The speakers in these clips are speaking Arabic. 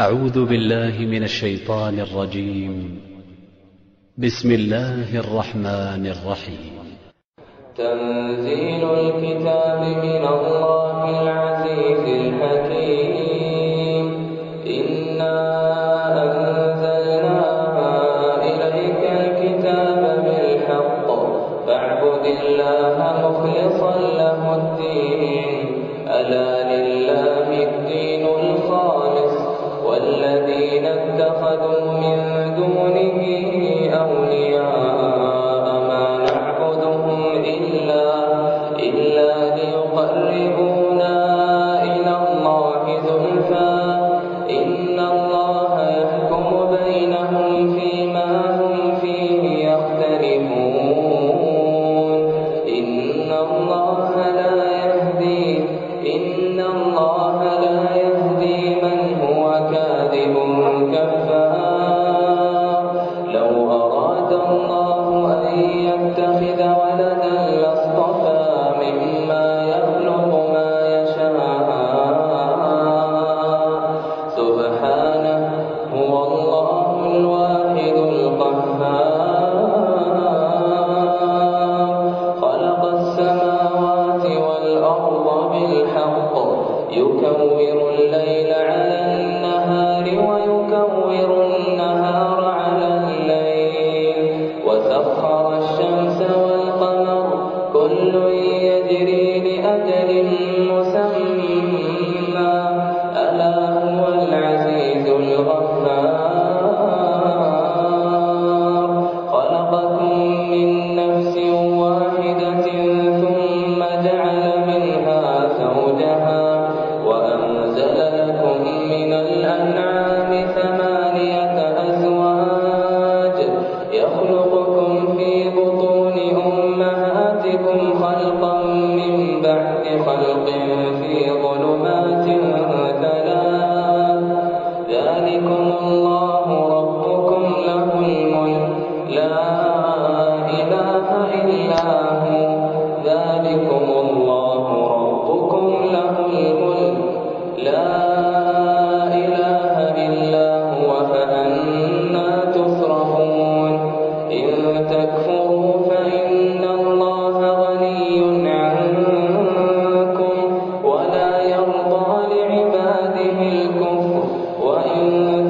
أعوذ بالله من الشيطان الرجيم. بسم الله الرحمن الرحيم. تنزيل الكتاب من الله العزيز الحكيم. إنا أنزلنا إليك الكتاب بالحق فاعبد الله مخلصا له الدين. ألا لله الدين الخالص والذين اتخذوا من دونه أولياء ما نعبدهم إلا ليقربونا إلى الله زلفى إن الله يحكم بينهم فيما هم فيه يختلفون. إن الله لا يهدي من هو كاذب كفار. لو أراد الله أن يتخذ ولدا لاصطفى مما يخلق ما يشاء سبحانه هو الله الواحد القهار. خلق السماوات والأرض بالحق يكور الليل على النهار ويكور النهار على الليل وسخر الشمس والقمر كل يجري لأجل مسمى ألا هو العزيز الغفار. خلقكم من نفس واحدة ثم جعل منها زوجها وأنزل لكم من الأنعام ثمانية أزواج يخلقكم في بطون أمهاتكم خلقا من بعد خلق في ظلمات ثلاث. ذلكم الله ربكم له الملك لا إله إلا هو. ذلكم الله ربكم له الملك لا إله إلا هو فأنى تصرفون. إن تكفروا فإن الله غني عنكم ولا يرضى لعباده الكفر وإن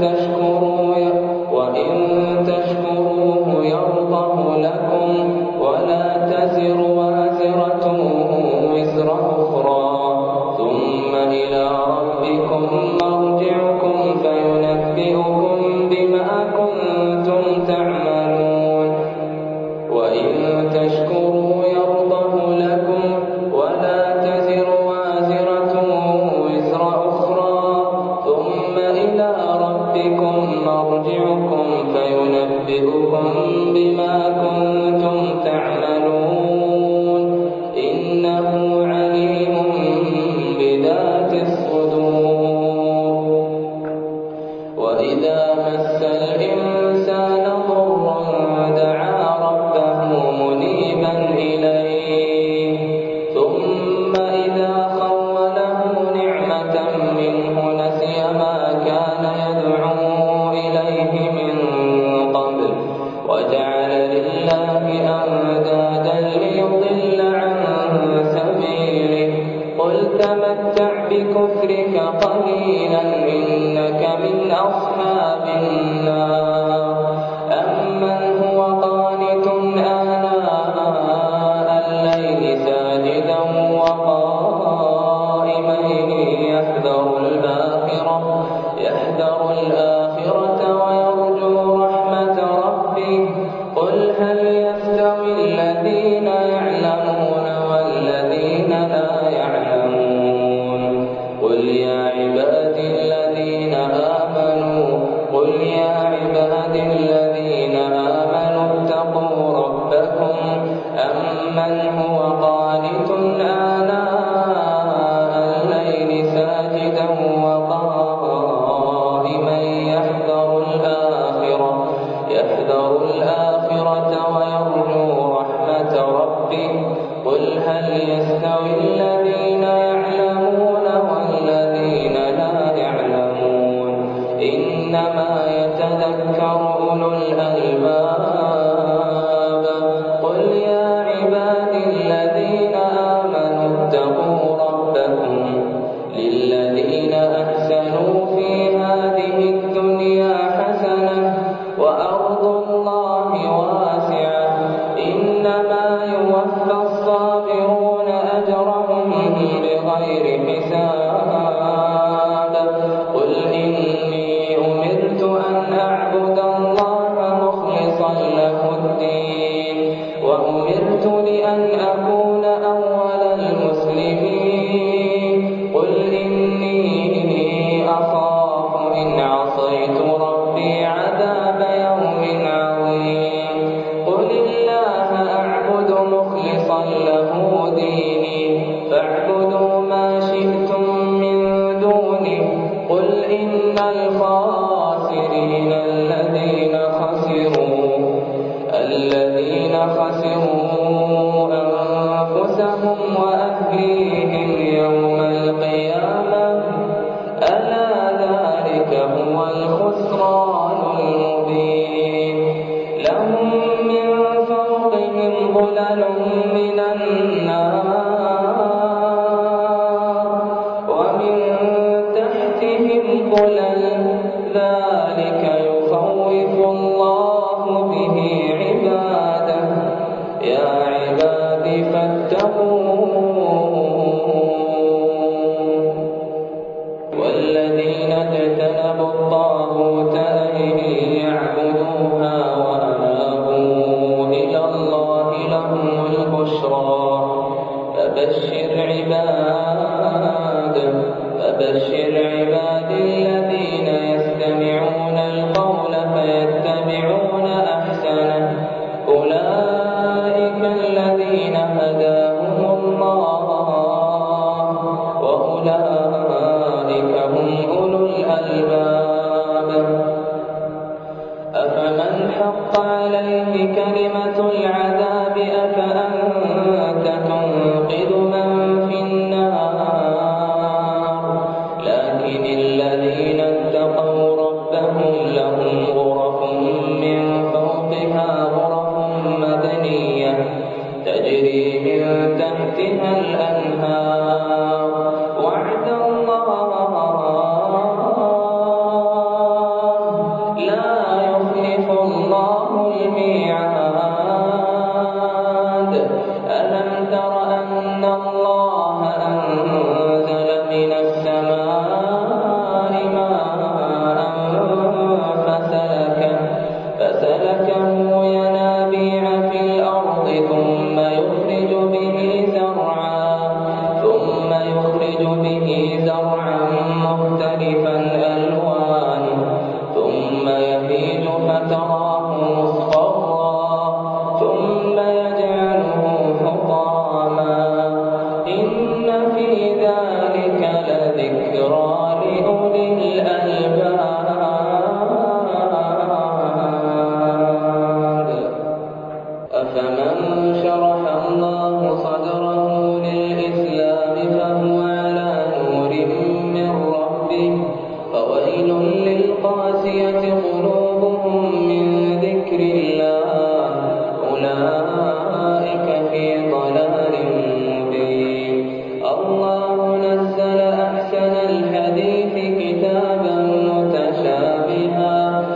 تشكروه يرضه لكم ولا تزر وازرة وزر أخرى ثم إلى ربكم مرجعكم فينبئكم بما كنتم تعملون. وإن تشكروا يرضه لكم ولا تزر وازرة وزر أخرى ثم إلى ربكم مرجعكم فينبئكم بما كنتم تعملون. إنه عليم بذات الصدور. وإذا مس الإنسان ضر دعا ربه منيبا إليه ثم إذا خوله نعمة منه نسي ما كان يدعو إليه من قبل وجعل لله أندادا ليضل عن سبيله. قل تمتع بكفرك قليلا إنك من أصحاب النار. أمن هو قانت آناء الليل ساجدا وقائما يحذر الآخرة ويرجو رحمة ربه. قل هل يستوي الذين يعلمون والذين لا يعلمون. قل يا عبادي الذين آمنوا اتقوا ربكم. أمن هو قانت آناء الليل ساجدا وقائما إنما يتذكر أولو الألباب قل يا عبادي الذين آمنوا اتقوا ربكم للذين أحسنوا في هذه الدنيا حسنة وأرض الله واسعة إنما يوفى الصابرون أجرهم بغير حساب قل إني أمرت أن أعبد الله مخلصا له الدين وأمرت لأن أكون أول المسلمين قل إني أخاف إن عصيت ربي عذاب يوم عظيم قل الله أعبد مخلصا له ديني فاعبدوا ما شئتم من دونه قل إن الخاسرين الذين خسروا أنفسهم وأهليهم يوم القيامة ألا ذلك هو الخسران المبين لهم من فوقهم ظلل من النار ومن تحتهم ظلل ذلك يخوف الله به عباده يا عباد فاتقون والذين اجتنبوا الطاغوت أن يعبدوها وأنابوا إلى الله لهم البشرى فبشر عباد الذين يستمعون القول فيتبعون أحسنه أولئك الذين هداهم الله وأولئك هم أولو الألباب أفمن حق عليه كلمة العذاب أفأنت تنقذ من في النار لكن الذين اتقوا ربهم لهم غرف من فوقها غرف مبنية تجري من تحتها الأنهار وعد الله لا يخلف الله الميعاد ألم تر أن الله أنزل من السماء ماء فسلكه ينابيع في الأرض ثم يخرج به زرعا مختلفا ألوانه ثم يهيج فتراه مصفرا ثم يجعله حطاما إن في ذلك لذكرى لأولي الألباب أفمن شرح الله صدره للإسلام فهو على نور من ربه فويل للقاسية قلوبهم من ذكر الله أولئك في ضلال مبين الله نزل أحسن الحديث كتابا متشابها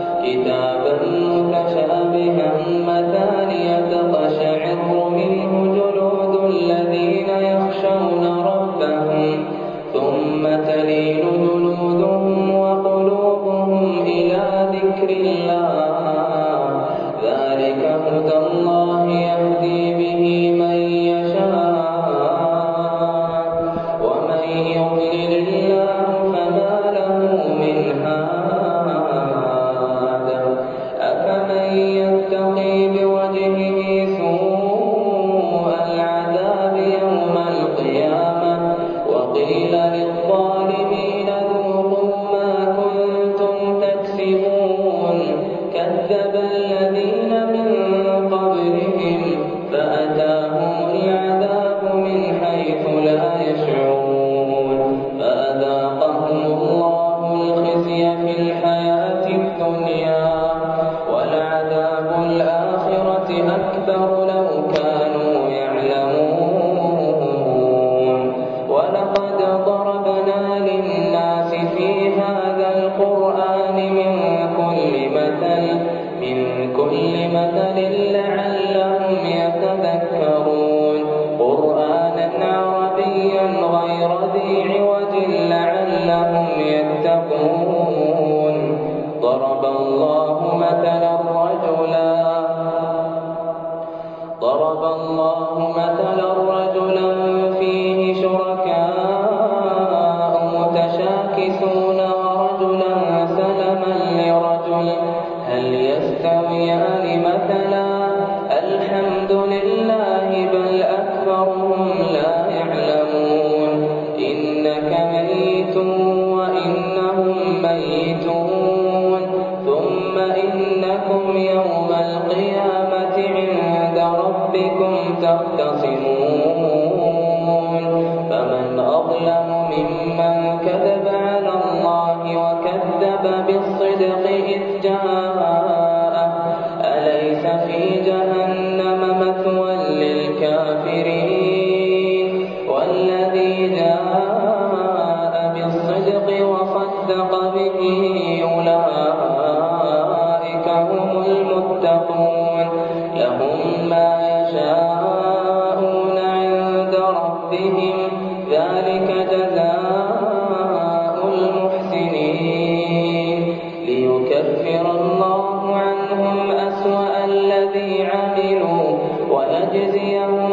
مثانية تقشعر منه جلود الذين يخشون ربهم ثم تلين جلودهم وقلوبهم إلى ذكر الله ذلك هدى الله يهدي به من يشاء ومن يضلل الله فما له من هاد أفمن يتقي بوجهه سوء العذاب يوم القيامة وقيل للظالمين ذوقوا ما كنتم تكسبون كذب الذين من قبلهم فأتاهم العذاب من حيث لا يشعرون فأذاقهم الله الخزي في الحياة الدنيا ولعذاب الآخرة أكبر لو كانوا يعلمون ولقد ضربنا للناس في هذا القرآن من كل مثل لعلهم يتذكرون قرآنا عربيا غير ذي عوج لعلهم يتقون ضرب الله مثلا رجلا فيه شركاء متشاكسون ورجلا سلما لرجل هل يستويان مثلا الحمد لله بل أكثرهم لا يعلمون إنك ميت وإنهم ميتون ثم إنكم يوم القيامة عند ربكم تختصمون فمن أظلم ممن كذب على الله وكذب بالصدق إذ جاءه أليس في جهنم مثوى للكافرين والذي جاء بالصدق وصدق به أولئك هم المتقون لهم ما يشاءون عند ربهم ذلك جزاء المحسنين ليكفر الله عنهم أسوأ الذي عملوا ويجزيهم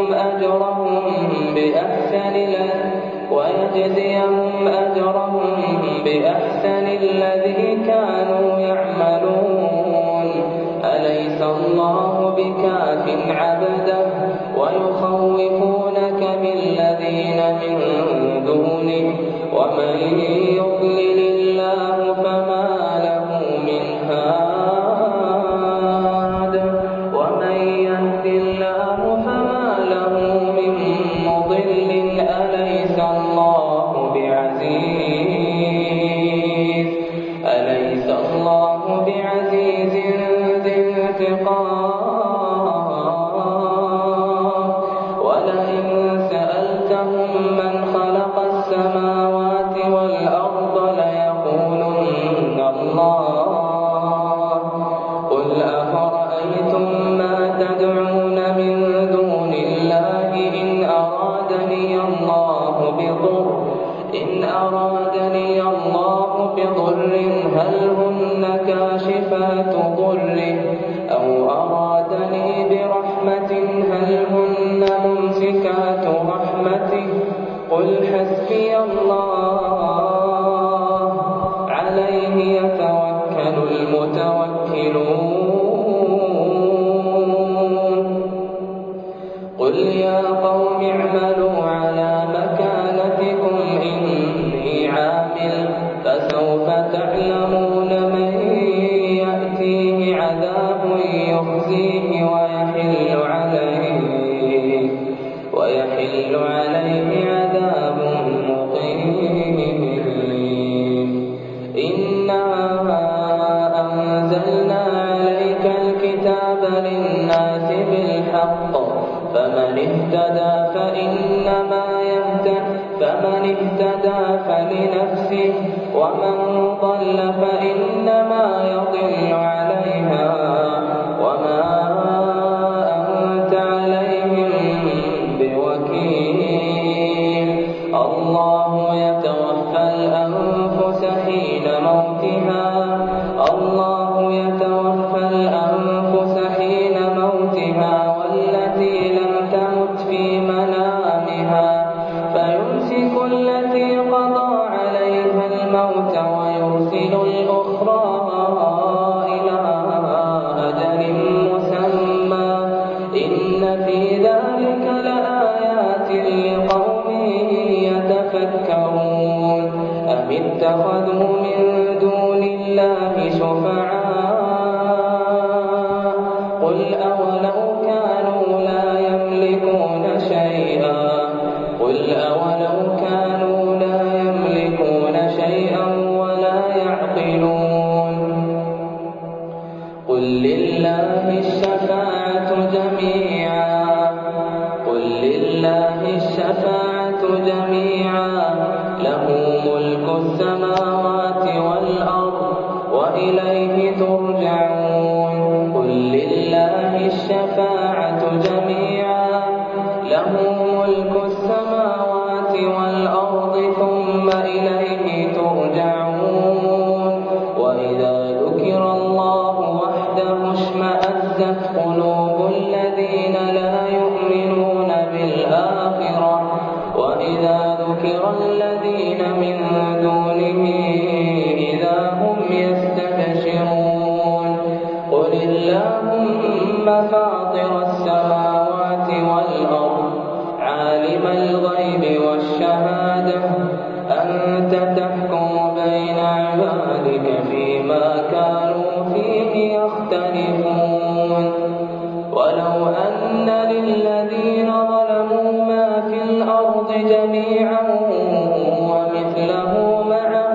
بأحسن الذي كانوا يعملون أليس الله بكاف عبده ويخوفونك بالذين من دونه ومن يضلل الله فما له من هاد ومن يهد الله فما له من مضل أليس الله بعزيز ذي انتقام ولئن سألتهم من خلق السماوات والأرض ليقولن الله قل أفرأيتم ما تدعون من دون الله إن أرادني الله بضر هل هن كاشفات ضره أو أرادني برحمة هل هن ممسكات رحمته قل حسبي الله عليه يتوكل المتوكلون قل يا قوم اعملوا على مكانتكم إني عامل فسوف تعلمون من يأتيه عذاب يخزيه ويحل عليه عذاب مقيم إنا أنزلنا عليك الكتاب للناس بالحق فمن اهتدى فلنفسه ومن ضل فإنما يضل عليها وما أنت عليهم بوكيل الله يتوفى الأنفس حين موتها والتي لم تمت في منامها فيمسك التي قضى عليها الموت ويرسل الأخرى إلى أجل مسمى إن في ذلك لآيات لقوم يتفكرون أم اتخذوا من دون الله شفعاء قل أولو كانوا لا يملكون شيئا ولا يعقلون وإليه ترجعون قل لله الشفاعة جميعا له ملك السماوات والأرض ثم إليه ترجعون وإذا ذكر الله وحده اشمأزت قلوب الذين لا يؤمنون بالآخرة وإذا ذكر الذين من دونه إذا هم يستبشرون قل اللهم فاطر السماوات والأرض عالم الغيب والشهادة أنت تحكم بين عبادك فيما كانوا فيه يختلفون ولو أن للذين ظلموا ما في الأرض جميعا ومثله معه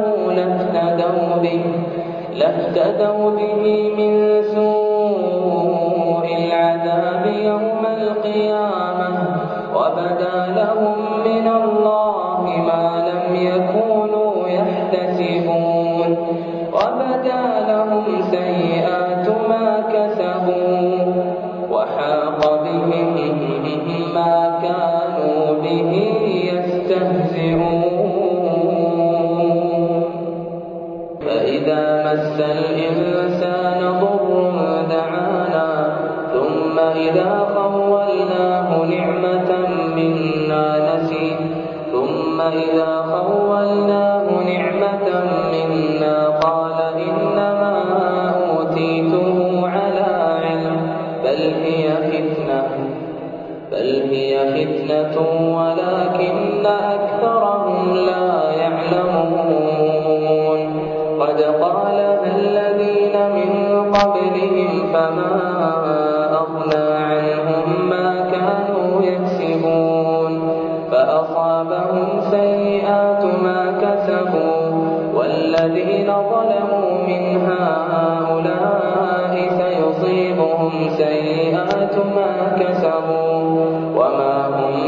لافتدوا به من سوء العذاب يوم القيامة وبدا لهم من الله ما لم يكونوا يحتسبون وبدا لهم سيئات ما كسبوا وحاق بهم ما كانوا به يستهزئون فإذا مس الإنسان ضر دعانا ثم إذا خولناه نعمة منا قال إنما أوتيته على علم بل هي فتنة ولكن أكثرهم لا يعلمون قد قالها الذين من قبلهم فما أغنى عنهم ما كانوا يكسبون فأصابهم سيئات ما كسبوا والذين ظلموا من هؤلاء سيصيبهم سيئات ما كسبوا وما هم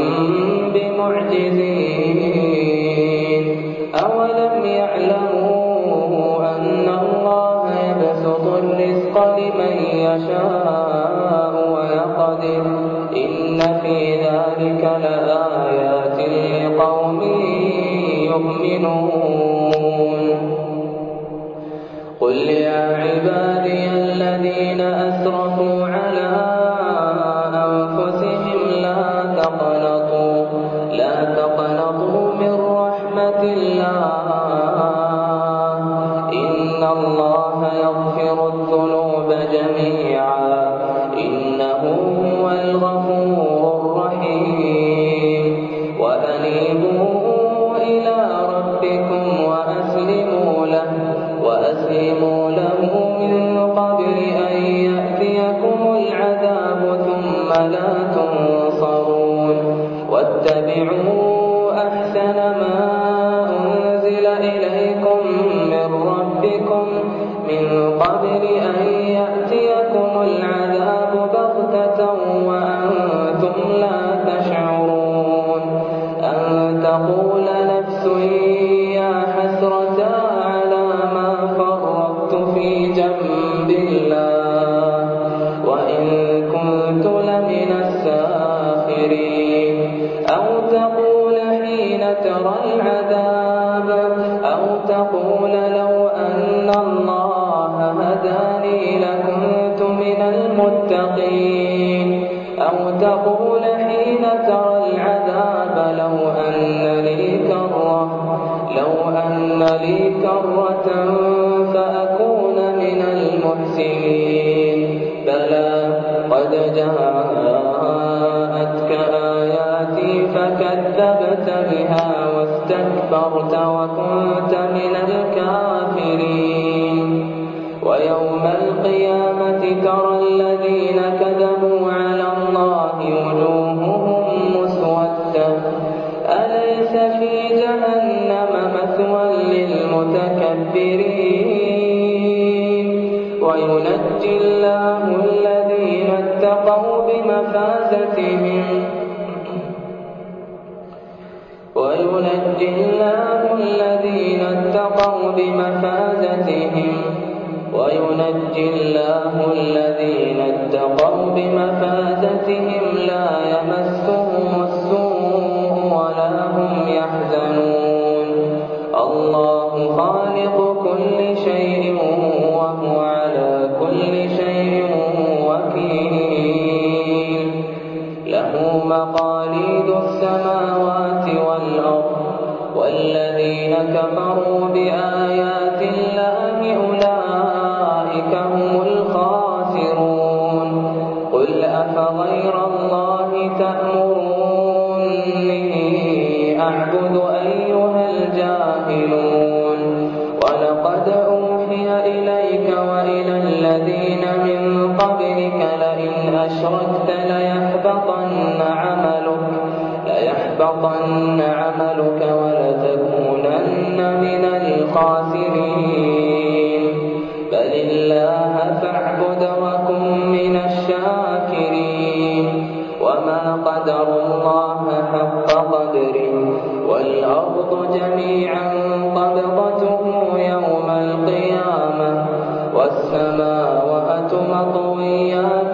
بمعجزين أولم يعلموا أن الله يبسط الرزق لمن يشاء ويقدر إن في ذلك لآيات لقوم يؤمنون قل يا عبادي الذين أسرفوا على أنفسهم لا تقنطوا من رحمة الله إن الله يغفر الذنوب جميعا إنه هو الغفور الرحيم وأنيبوا إلى ربكم وأسلموا له من قبل أن يأتيكم العذاب ثم لا تنصرون واتبعوا أحسن ما أنزل إليكم من ربكم من قبل أن يأتيكم العذاب بغتة وأنتم لا تشعرون أن تقول نفس يا حسرة على ما فرطت في جنب الله وإن كنت لمن الساخرين أو تقول حين ترى العذاب أو تقول لو أن الله هداني لكنت من المتقين أو تقول حين ترى العذاب لو أن لي كرة فأكون من المحسنين بلى قد جاءتك آياتي فكذبت بها واستكبرت وكنت من الكافرين ويوم القيامة ترى الذين كذبوا على الله وجوههم مسودة أليس في جهنم مثوى للمتكبرين وينجي الله الذين اتقوا بمفازتهم وينجي الله الذين اتقوا بمفازتهم لا يمسهم السوء ولا هم يحزنون الله خالق كل شيء وهو على كل شيء وكيل له مقاليد السماوات والأرض والذين كفروا بآيات الله أولئك هم الخاسرون قل أفغير الله تأمروني أعبد أيها الجاهلون ولقد أوحي إليك وإلى الذين من قبلك لئن أشركت ليحبطن عملك ولتكونن من الخاسرين بل الله فاعبد وكن من الشاكرين وما قدر الله حق قدره والأرض جميعا قبضته يوم القيامة والسماوات مطويات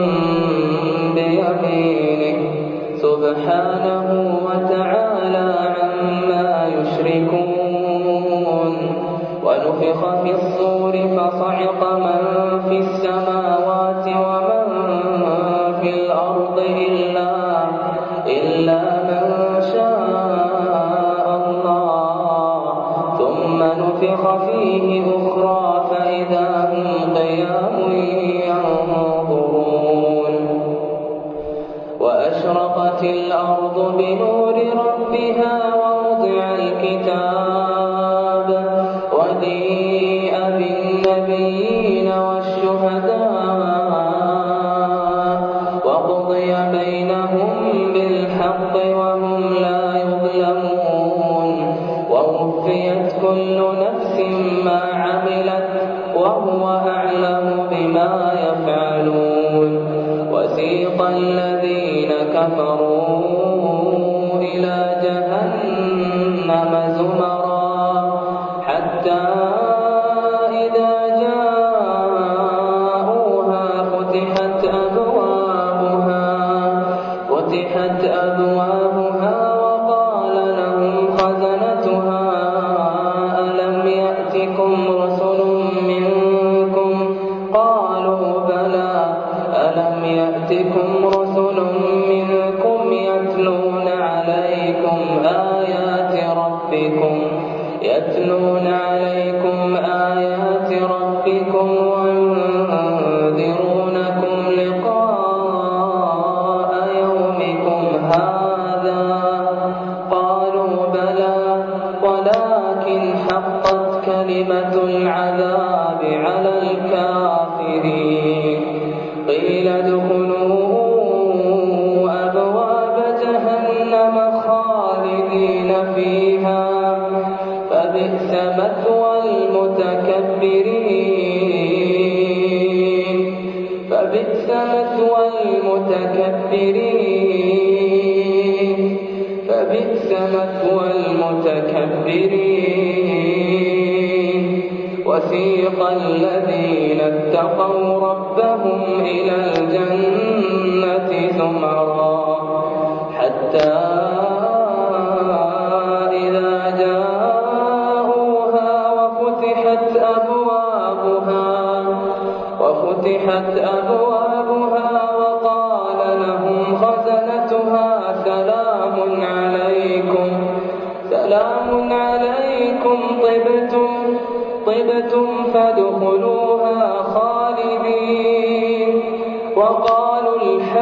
بيمينه سبحانه وتعالى عما يشركون ونفخ في الصور فصعق من في السماوات ومن في الأرض إلا من شاء الله ثم نفخ فيه أخرى فإذا هم قيام ينظرون وأشرقت الأرض بنور ربها ووضع الكتاب وجيء بالنبيين والشهداء وقضي بينهم بالحق وهم لا يظلمون ووفيت كل نفس ما عملت وهو أعلم بما يفعلون وسيق الذين كفروا إلى جهنم زمرا حتى إذا جاءوها فتحت أبوابها وقال لهم خزنتها ألم يأتكم رسل منكم قالوا بلى ألم يأتكم رسل منكم يتلون عليكم آيات ربكم وينذرونكم لقاء يومكم هذا قالوا بلى ولكن حقت كلمة العذاب على الكافرين قيل ادخلوا أبواب جهنم خالدين فيها فبئس مثوى المتكبرين وسيق الذين اتقوا ربهم إلى الجنة زمرا حتى إذا جاءوها وفتحت أبوابها وقال لهم خزنتها سلام عليكم طبتم فادخلوها خالدين وقالوا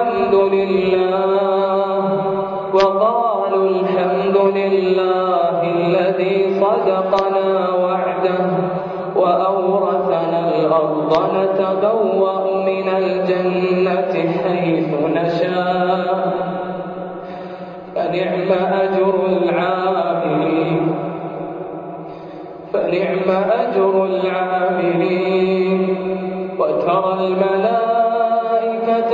الحمد لله الذي صدقنا وعده وأورثنا الأرض نتبوأ من الجنة حيث نشاء فنعم أجر العاملين وترى الملائكة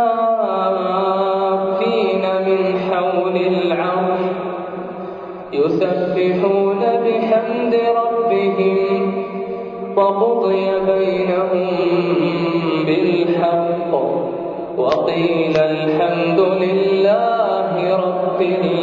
حافين من حول العرش يسبحون بحمد ربهم وقضي بينهم بالحق وقيل الحمد لله رب العالمين.